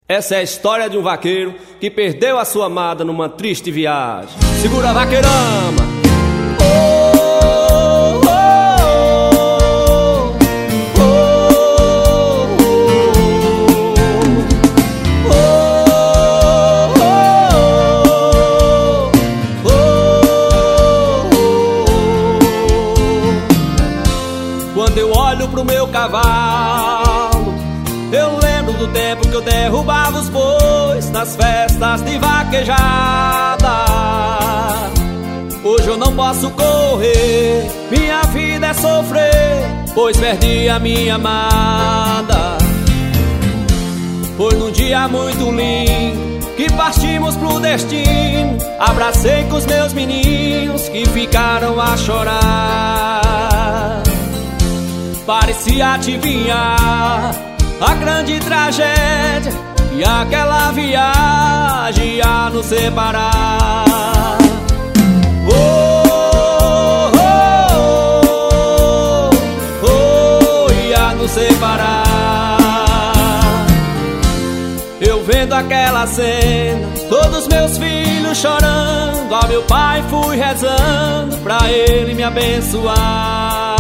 Essa é a história de um vaqueiro que perdeu a sua amada numa triste viagem. Segura, vaqueirama! Oh, oh, oh, quando eu olho pro meu cavalo, eu lembro do tempo que eu derrubava os bois nas festas de vaquejada. Hoje eu não posso correr, minha vida é sofrer, pois perdi a minha amada. Foi num dia muito lindo que partimos pro destino. Abracei com os meus meninos que ficaram a chorar. Parecia adivinhar a grande tragédia e aquela viagem ia nos separar. Oh, oh, oh, oh, ia nos separar. Eu vendo aquela cena, todos meus filhos chorando, ao meu pai fui rezando pra ele me abençoar.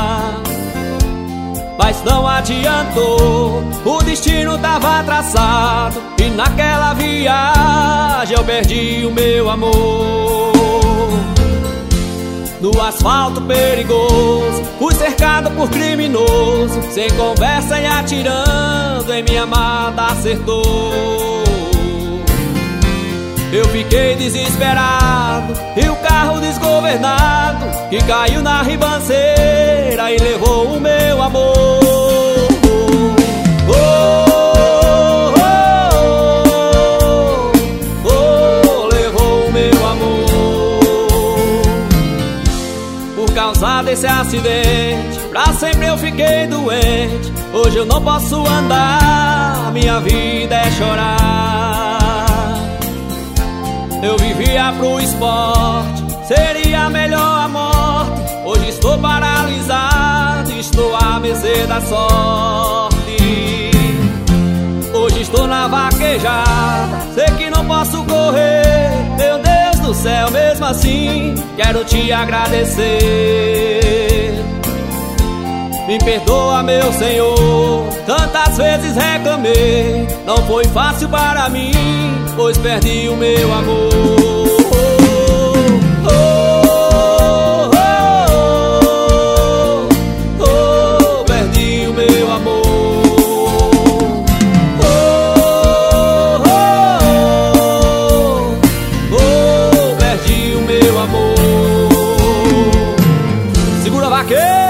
Mas não adiantou, o destino tava traçado, e naquela viagem eu perdi o meu amor. No asfalto perigoso, fui cercado por criminoso, sem conversa e atirando, em minha amada acertou. Eu fiquei desesperado, e o carro desgovernado, que caiu na ribanceira e levou o meu amor. Oh, oh, oh, oh, levou o meu amor. Por causa desse acidente, pra sempre eu fiquei doente. Hoje eu não posso andar, minha vida é chorar. Eu vivia pro esporte, seria melhor a morte. Hoje estou paralisado, estou à mercê da sorte. Hoje estou na vaquejada, sei que não posso correr. Meu Deus do céu, mesmo assim, quero te agradecer. Me perdoa, meu Senhor, tantas vezes reclamei. Não foi fácil para mim, pois perdi o meu amor. Oh, oh, oh, oh, perdi o meu amor. Oh, oh, oh, perdi o meu amor. Segura, vaqueiro!